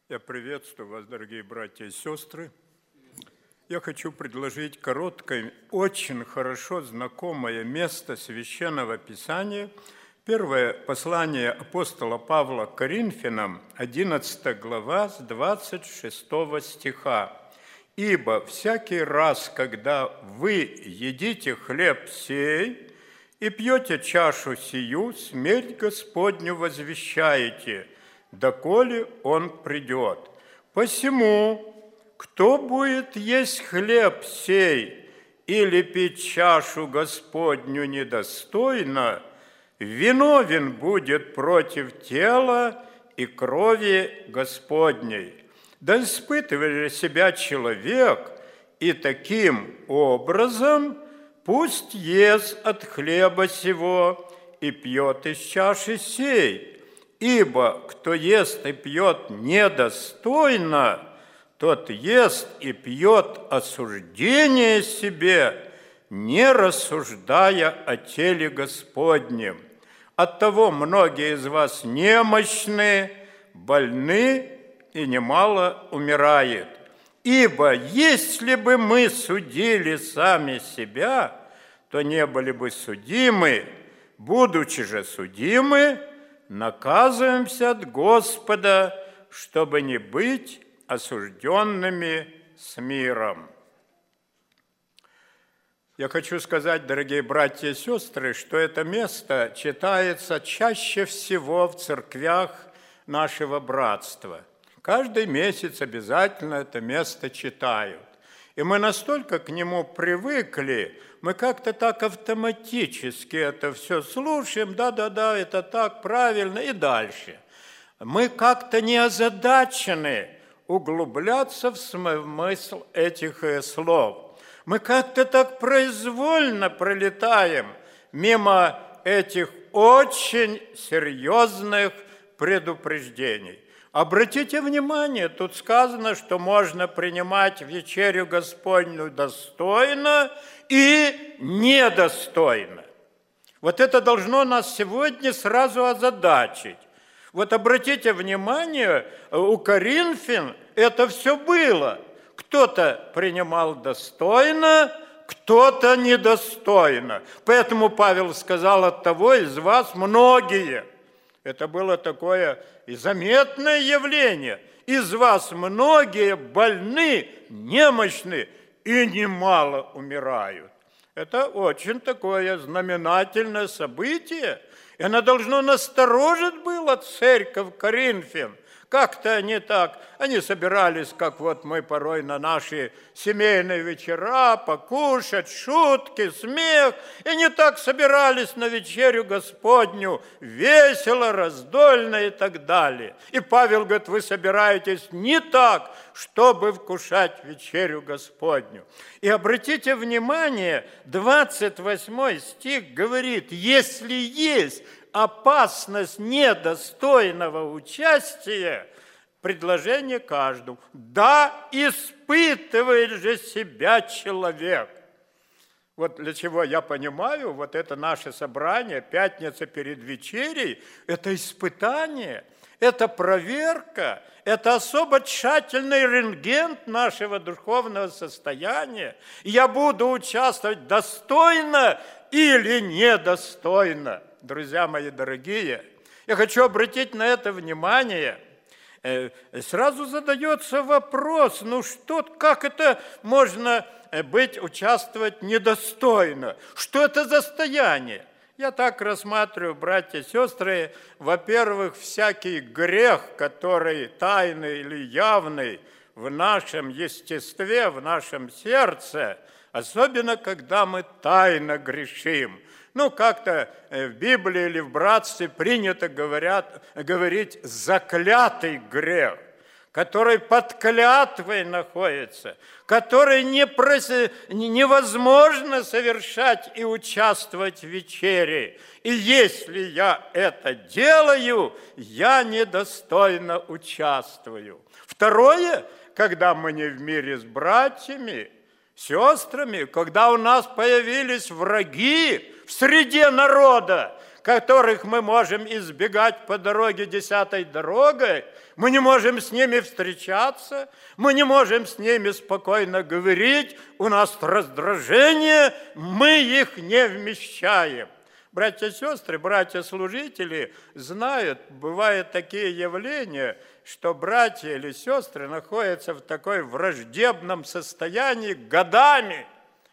Я приветствую вас, дорогие братья и сестры. Я хочу предложить короткое, очень хорошо знакомое место Священного Писания. Первое послание апостола Павла к Коринфянам, 11 глава, с 26 стиха. «Ибо всякий раз, когда вы едите хлеб сей и пьете чашу сию, смерть Господню возвещаете, доколе Он придет. Посему, кто будет есть хлеб сей или пить чашу Господню недостойно, виновен будет против тела и крови Господней. Да испытывает себя человек, и таким образом пусть ест от хлеба сего и пьет из чаши сей. Ибо кто ест и пьет недостойно, тот ест и пьет осуждение себе, не рассуждая о теле Господнем. Оттого многие из вас немощны, больны и немало умирает. Ибо если бы мы судили сами себя, то не были бы судимы, будучи же судимы, наказываемся от Господа, чтобы не быть осужденными с миром». Я хочу сказать, дорогие братья и сестры, что это место читается чаще всего в церквях нашего братства. Каждый месяц обязательно это место читают. И мы настолько к нему привыкли, мы как-то так автоматически это все слушаем, да-да-да, это так, правильно, и дальше. Мы как-то не озадачены углубляться в смысл этих слов. Мы как-то так произвольно пролетаем мимо этих очень серьезных предупреждений. Обратите внимание, тут сказано, что можно принимать вечерю Господню достойно и недостойно. Вот это должно нас сегодня сразу озадачить. Вот обратите внимание, у Коринфян это все было. Кто-то принимал достойно, кто-то недостойно. Поэтому Павел сказал: оттого из вас многие. Это было такое и заметное явление. Из вас многие больны, немощны и немало умирают. Это очень такое знаменательное событие. И оно должно насторожить было церковь Коринфян. Как-то они так, они собирались, как вот мы порой на наши семейные вечера, покушать, шутки, смех. И не так собирались на вечерю Господню, весело, раздольно и так далее. И Павел говорит: вы собираетесь не так, чтобы вкушать вечерю Господню. И обратите внимание, 28 стих говорит: если есть опасность недостойного участия, предложение каждому: да испытывает же себя человек. Вот для чего я понимаю, вот это наше собрание, пятница перед вечерей, это испытание, это проверка, это особо тщательный рентген нашего духовного состояния. Я буду участвовать достойно или недостойно. Друзья мои дорогие, я хочу обратить на это внимание. Сразу задается вопрос: как это можно участвовать недостойно? Что это за состояние? Я так рассматриваю, братья и сестры, во-первых, всякий грех, который тайный или явный в нашем естестве, в нашем сердце, особенно когда мы тайно грешим. Как-то в Библии или в братстве принято говорить «заклятый грех», который под клятвой находится, который невозможно совершать и участвовать в вечере. И если я это делаю, я недостойно участвую. Второе, когда мы не в мире с братьями, сестрами, когда у нас появились враги в среде народа, которых мы можем избегать по дороге 10-й дорогой, мы не можем с ними встречаться, мы не можем с ними спокойно говорить, у нас раздражение, мы их не вмещаем. Братья и сестры, братья-служители знают, бывают такие явления, что братья или сестры находятся в такой враждебном состоянии годами.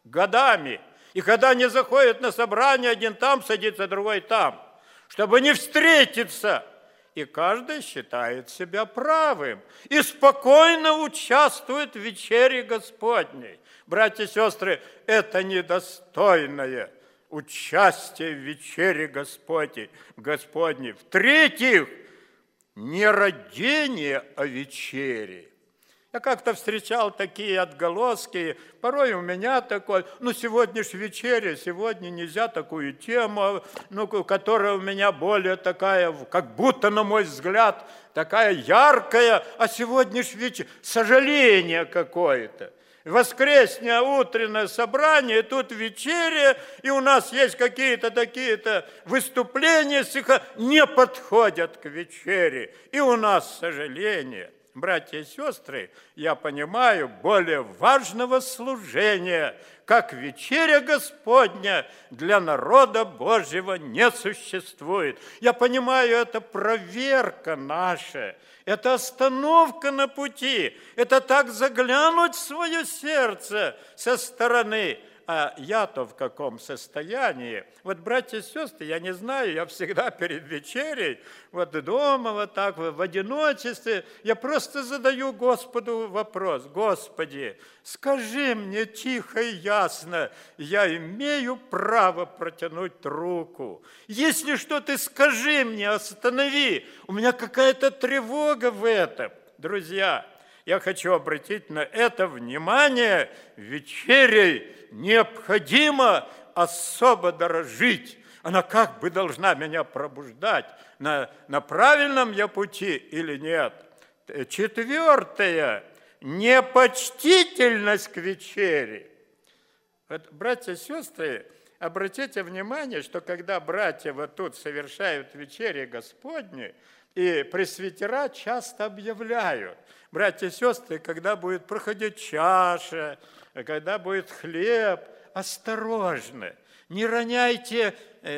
И когда они заходят на собрание, один там садится, другой там, чтобы не встретиться. И каждый считает себя правым и спокойно участвует в вечере Господней. Братья и сестры, это недостойное участие в вечере Господней. В-третьих, не родение о вечере. Я как-то встречал такие отголоски, порой у меня такой, сегодня ж вечеря, сегодня нельзя такую тему, которая у меня более такая, как будто, на мой взгляд, такая яркая, а сегодня ж вечер, сожаление какое-то. Воскресное утреннее собрание, тут вечеря, и у нас есть какие-то такие-то выступления, не подходят к вечере, и у нас сожаление. Братья и сестры, я понимаю, более важного служения, как вечеря Господня, для народа Божьего не существует. Я понимаю, это проверка наша, это остановка на пути, это так заглянуть в свое сердце со стороны. А я-то в каком состоянии? Вот, братья и сестры, я не знаю, я всегда перед вечерей, вот дома, вот так, в одиночестве, я просто задаю Господу вопрос: Господи, скажи мне тихо и ясно, я имею право протянуть руку. Если что, ты скажи мне, останови, у меня какая-то тревога в этом. Друзья, я хочу обратить на это внимание. Вечерей необходимо особо дорожить. Она как бы должна меня пробуждать. На правильном я пути или нет? Четвертое. Непочтительность к вечере. Вот, братья и сестры, обратите внимание, что когда братья вот тут совершают вечери Господни, и пресвитера часто объявляют: братья и сестры, когда будет проходить чаша, когда будет хлеб, осторожно, не роняйте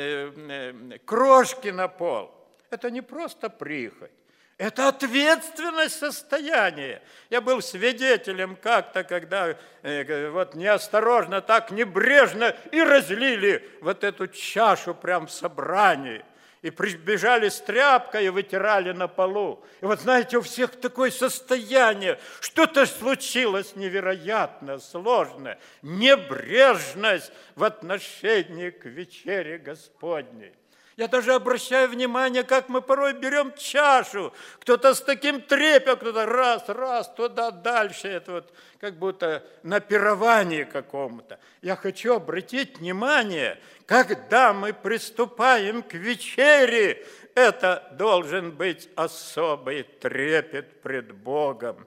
крошки на пол. Это не просто прихоть, это ответственность состояния. Я был свидетелем как-то, когда вот неосторожно, так небрежно и разлили вот эту чашу прямо в собрании. И прибежали с тряпкой и вытирали на полу. И вот знаете, у всех такое состояние, что-то случилось невероятно сложное. Небрежность в отношении к вечере Господней. Я даже обращаю внимание, как мы порой берем чашу. Кто-то с таким трепетом, кто-то раз, туда, дальше. Это вот как будто на пировании каком-то. Я хочу обратить внимание, когда мы приступаем к вечере, это должен быть особый трепет пред Богом.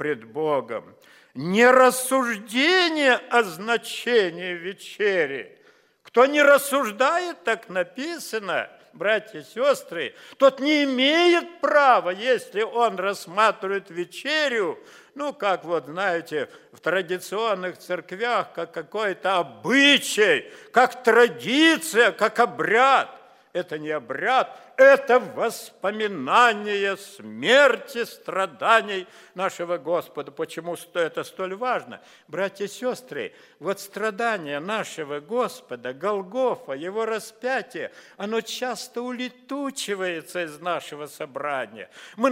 Не рассуждение о значении вечери. Кто не рассуждает, так написано, братья и сестры, тот не имеет права, если он рассматривает вечерю, как вот, знаете, в традиционных церквях, как какой-то обычай, как традиция, как обряд. Это не обряд, это воспоминание смерти, страданий нашего Господа. Почему это столь важно? Братья и сестры, вот страдания нашего Господа, Голгофа, Его распятие, оно часто улетучивается из нашего сознания.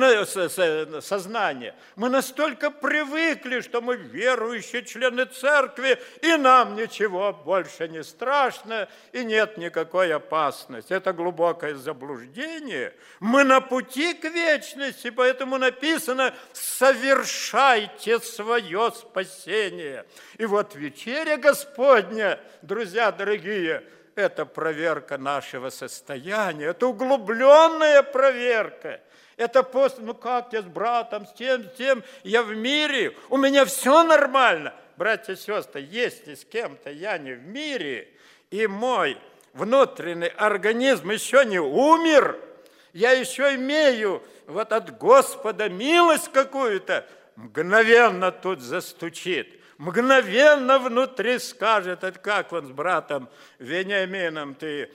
Мы настолько привыкли, что мы верующие члены церкви, и нам ничего больше не страшно, и нет никакой опасности. Это глубокое заблуждение. Мы на пути к вечности, поэтому написано: совершайте свое спасение. И вот вечеря Господня, друзья дорогие, это проверка нашего состояния, это углубленная проверка. Это просто, как я с братом, с тем, я в мире, у меня все нормально. Братья и сестры, если с кем-то я не в мире, и мой внутренний организм еще не умер, я еще имею вот от Господа милость какую-то, мгновенно тут застучит, мгновенно внутри скажет: это как он с братом Вениамином, ты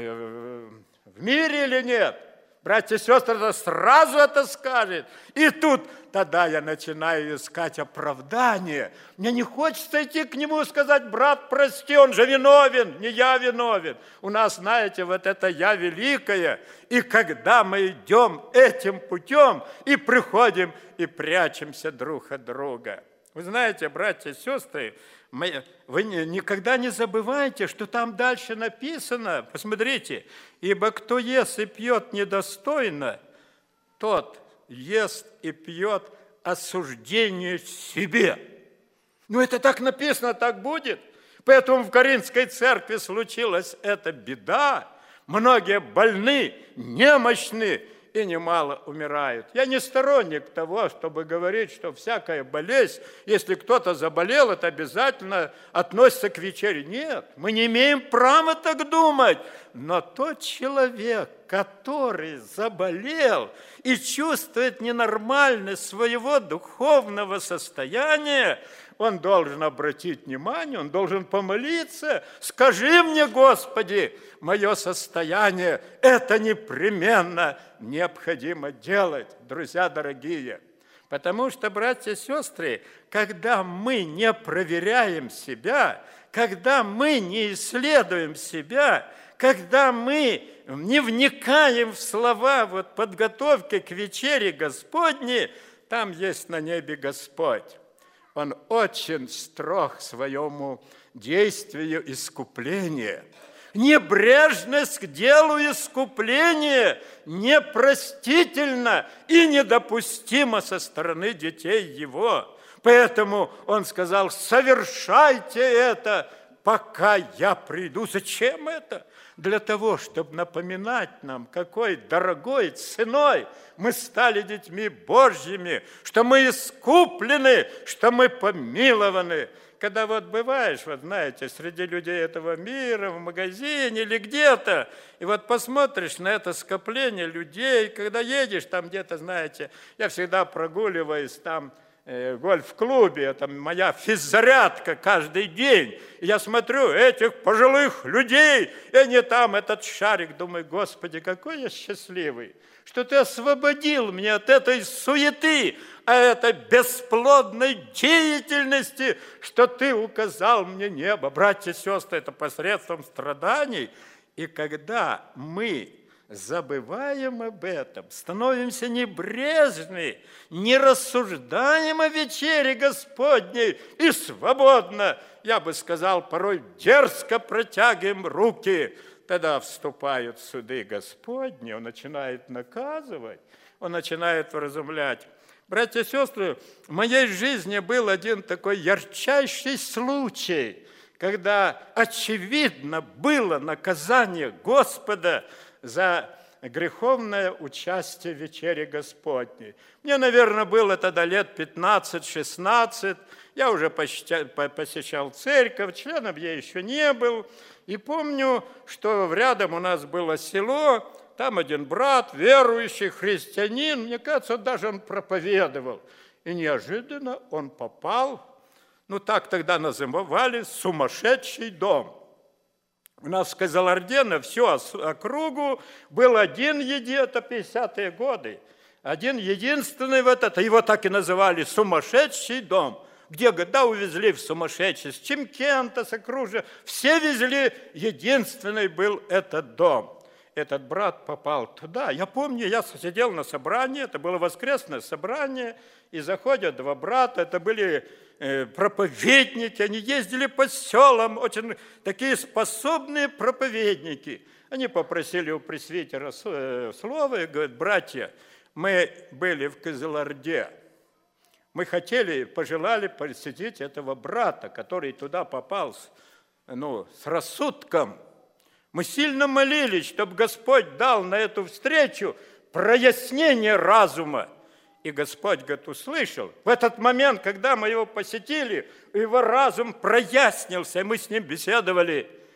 в мире или нет? Братья и сестры, сразу это скажет. И тут тогда я начинаю искать оправдание. Мне не хочется идти к нему и сказать: брат, прости, он же виновен, не я виновен. У нас, знаете, вот это «я» великое. И когда мы идем этим путем и приходим и прячемся друг от друга. Вы знаете, братья и сестры, вы никогда не забывайте, что там дальше написано. Посмотрите: ибо кто ест и пьет недостойно, тот ест и пьет осуждение себе. Ну, это так написано, так будет. Поэтому в Коринфской церкви случилась эта беда. Многие больны, немощны и немало умирают. Я не сторонник того, чтобы говорить, что всякая болезнь, если кто-то заболел, это обязательно относится к вечере. Нет, мы не имеем права так думать. Но тот человек, который заболел и чувствует ненормальность своего духовного состояния, он должен обратить внимание, он должен помолиться. Скажи мне, Господи, мое состояние, это непременно необходимо делать, друзья дорогие. Потому что, братья и сестры, когда мы не проверяем себя, когда мы не исследуем себя, когда мы не вникаем в слова подготовки к вечере Господней, там есть на небе Господь. Он очень строг к своему действию искупления. Небрежность к делу искупления непростительна и недопустима со стороны детей его. Поэтому он сказал: совершайте это, пока я приду. Зачем это? Для того, чтобы напоминать нам, какой дорогой ценой мы стали детьми Божьими, что мы искуплены, что мы помилованы. Когда бываешь, знаете, среди людей этого мира, в магазине или где-то, и посмотришь на это скопление людей, когда едешь там где-то, знаете, я всегда прогуливаюсь там, в гольф-клубе, это моя физзарядка каждый день. И я смотрю этих пожилых людей, и они там, этот шарик, думаю: Господи, какой я счастливый, что Ты освободил меня от этой суеты, от этой бесплодной деятельности, что Ты указал мне небо. Братья и сестры, это посредством страданий. И когда мы забываем об этом, становимся небрежны, не рассуждаем о вечере Господней и свободно, я бы сказал, порой дерзко протягиваем руки, тогда вступают суды Господни, Он начинает наказывать, Он начинает вразумлять. Братья и сестры, в моей жизни был один такой ярчайший случай, когда очевидно было наказание Господа за греховное участие в вечере Господней. Мне, наверное, было тогда лет 15-16, я уже посещал церковь, членом я еще не был. И помню, что рядом у нас было село, там один брат, верующий христианин, мне кажется, даже он проповедовал. И неожиданно он попал, так тогда называли, сумасшедший дом. У нас в Козеларде на всю округу был один это 50-е годы, один единственный его так и называли сумасшедший дом, где года увезли в сумасшедший, с Чимкента, с окружия, все везли, единственный был этот дом. Этот брат попал туда. Я помню, я сидел на собрании, это было воскресное собрание, и заходят два брата, это были проповедники, они ездили по селам, очень такие способные проповедники. Они попросили у пресвитера слова и говорят: братья, мы были в Козеларде, мы пожелали посетить этого брата, который туда попал с рассудком. Мы сильно молились, чтобы Господь дал на эту встречу прояснение разума. И Господь, услышал. В этот момент, когда мы его посетили, его разум прояснился, и мы с ним беседовали.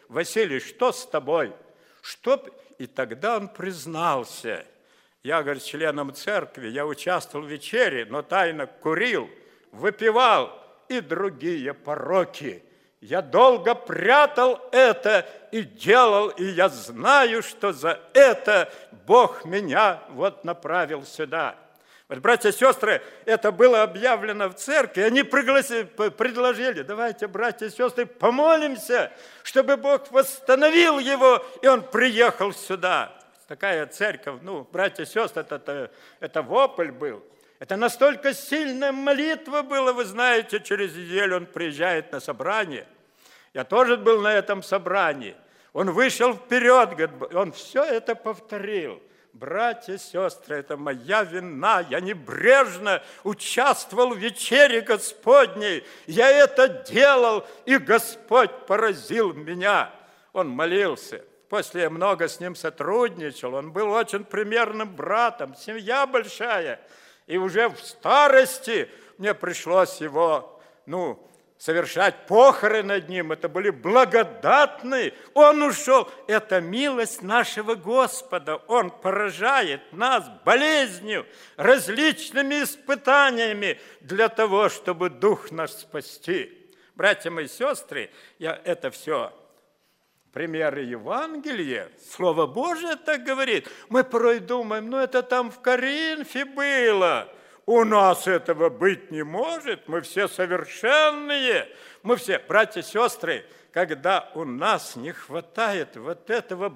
Василий, что с тобой? Что? И тогда он признался. Я, говорит, членом церкви, я участвовал в вечере, но тайно курил, выпивал и другие пороки. Я долго прятал это и делал, и я знаю, что за это Бог меня вот направил сюда. Вот, братья и сестры, это было объявлено в церкви, они предложили, давайте, братья и сестры, помолимся, чтобы Бог восстановил его, и он приехал сюда. Такая церковь, братья и сестры, это вопль был. Это настолько сильная молитва была, вы знаете, через неделю он приезжает на собрание. Я тоже был на этом собрании. Он вышел вперед, говорит, он все это повторил. Братья и сестры, это моя вина, я небрежно участвовал в вечере Господней, я это делал, и Господь поразил меня. Он молился. После я много с ним сотрудничал, он был очень примерным братом, семья большая. И уже в старости мне пришлось его, совершать похороны над ним. Это были благодатные. Он ушел. Это милость нашего Господа. Он поражает нас болезнью, различными испытаниями для того, чтобы дух наш спасти. Братья мои сестры, это все примеры Евангелия, Слово Божие так говорит. Мы порой думаем, это там в Коринфе было. У нас этого быть не может, мы все совершенные. Мы все, братья и сестры, когда у нас не хватает вот этого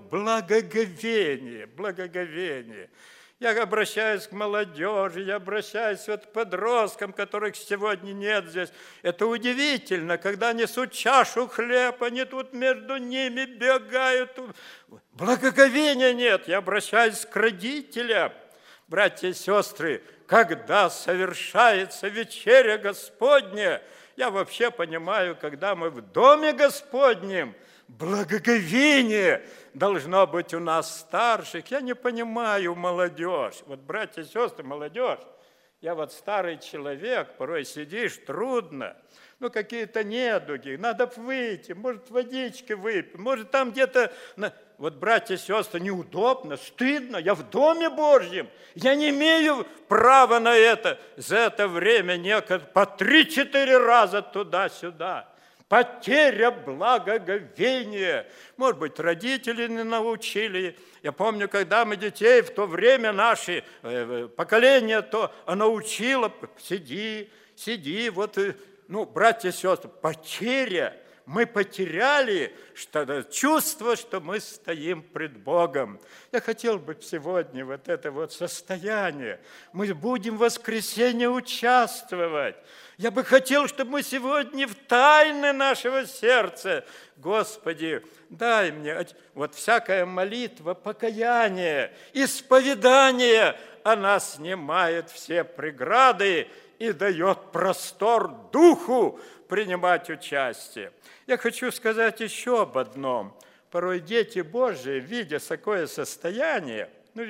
благоговения. Я обращаюсь к молодежи, я обращаюсь к подросткам, которых сегодня нет здесь. Это удивительно, когда несут чашу хлеба, они тут между ними бегают. Благоговения нет. Я обращаюсь к родителям. Братья и сестры, когда совершается вечеря Господня, я вообще понимаю, когда мы в Доме Господнем, благоговение должно быть у нас старших. Я не понимаю молодежь. Вот, братья и сестры, молодежь, я вот старый человек, порой сидишь, трудно. Какие-то недуги, надо выйти, может, водички выпить, может, там где-то... Вот, братья и сестры, неудобно, стыдно, я в Доме Божьем, я не имею права на это. За это время по 3-4 раза туда-сюда. Потеря благоговения. Может быть, родители не научили. Я помню, когда мы детей, в то время наши поколение, то оно учило, сиди, братья и сестры, потеря. Мы потеряли чувство, что мы стоим пред Богом. Я хотел бы сегодня вот это состояние. Мы будем в воскресенье участвовать. Я бы хотел, чтобы мы сегодня в тайны нашего сердца, Господи, дай мне всякая молитва, покаяние, исповедание, она снимает все преграды и дает простор духу принимать участие. Я хочу сказать еще об одном. Порой дети Божии, видя такое состояние,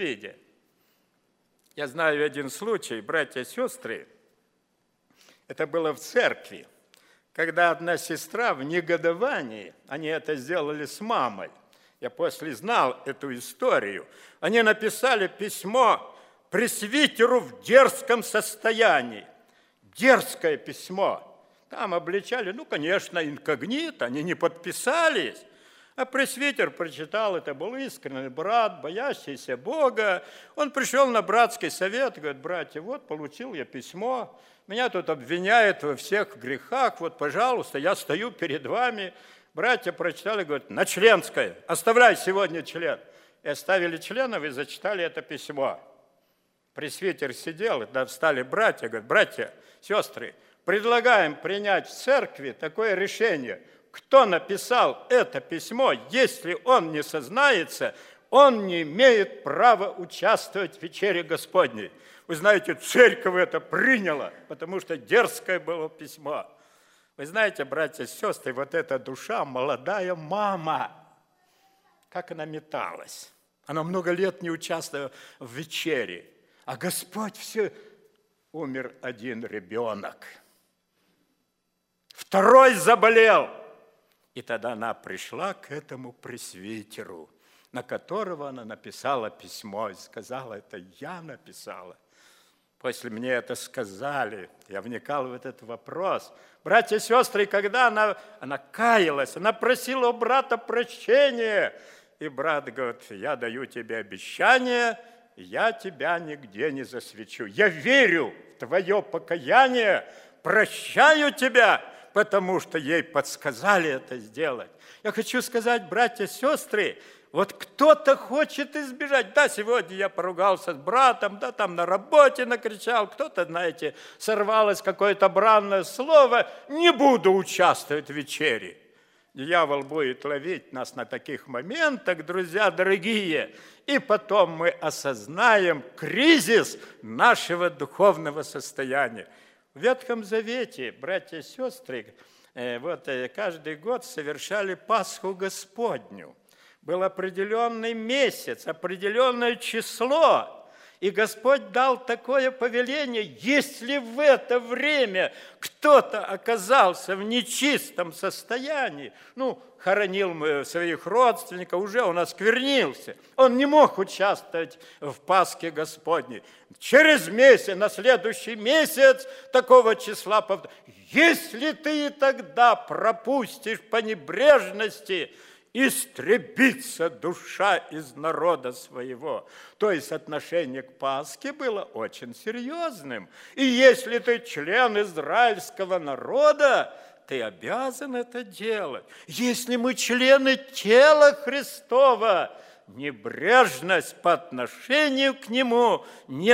я знаю один случай, братья и сестры, это было в церкви, когда одна сестра в негодовании, они это сделали с мамой, я после знал эту историю, они написали письмо пресвитеру в дерзком состоянии, дерзкое письмо. Там обличали, конечно, инкогнито, они не подписались. А пресвитер прочитал, это был искренний брат, боящийся Бога. Он пришел на братский совет, говорит, братья, получил я письмо, меня тут обвиняют во всех грехах, пожалуйста, я стою перед вами. Братья прочитали, говорят, на членское, оставляй сегодня член. И оставили членов и зачитали это письмо. Пресвитер сидел, и встали братья, говорят, братья, сестры, предлагаем принять в церкви такое решение. Кто написал это письмо, если он не сознается, он не имеет права участвовать в вечере Господней. Вы знаете, церковь это приняла, потому что дерзкое было письмо. Вы знаете, братья и сестры, эта душа, молодая мама, как она металась. Она много лет не участвовала в вечере. А Господь все... Умер один ребенок. Второй заболел. И тогда она пришла к этому пресвитеру, на которого она написала письмо, и сказала, это я написала. После мне это сказали, я вникал в этот вопрос. Братья и сестры, когда она каялась, она просила у брата прощения, и брат говорит, я даю тебе обещание, я тебя нигде не засвечу. Я верю в твое покаяние, прощаю тебя, потому что ей подсказали это сделать. Я хочу сказать, братья и сестры, вот кто-то хочет избежать. Да, сегодня я поругался с братом, да, там на работе накричал, кто-то, знаете, сорвалось какое-то бранное слово. Не буду участвовать в вечере. Дьявол будет ловить нас на таких моментах, друзья дорогие, и потом мы осознаем кризис нашего духовного состояния. В Ветхом Завете, братья и сестры, вот каждый год совершали Пасху Господню. Был определенный месяц, определенное число, и Господь дал такое повеление, если в это время кто-то оказался в нечистом состоянии, хоронил своих родственников, уже он осквернился, он не мог участвовать в Пасхе Господней. Через месяц, на следующий месяц такого числа, если ты и тогда пропустишь по небрежности, истребится душа из народа своего. То есть отношение к Пасхе было очень серьезным. И если ты член израильского народа, ты обязан это делать. Если мы члены тела Христова, небрежность по отношению к Нему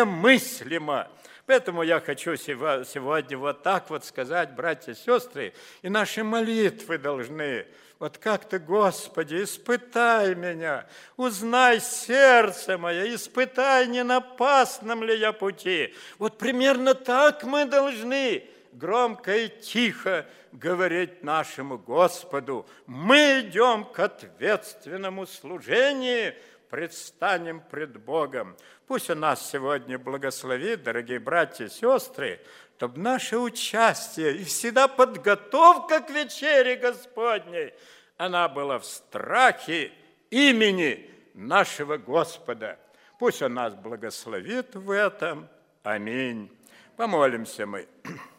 немыслима. Поэтому я хочу сегодня вот так вот сказать, братья и сестры, и наши молитвы должны, вот как ты, Господи, испытай меня, узнай сердце мое, испытай, не на опасном ли я пути. Вот примерно так мы должны громко и тихо говорить нашему Господу. Мы идем к ответственному служению, предстанем пред Богом. Пусть Он нас сегодня благословит, дорогие братья и сестры, чтобы наше участие и всегда подготовка к вечере Господней, она была в страхе имени нашего Господа. Пусть Он нас благословит в этом. Аминь. Помолимся мы.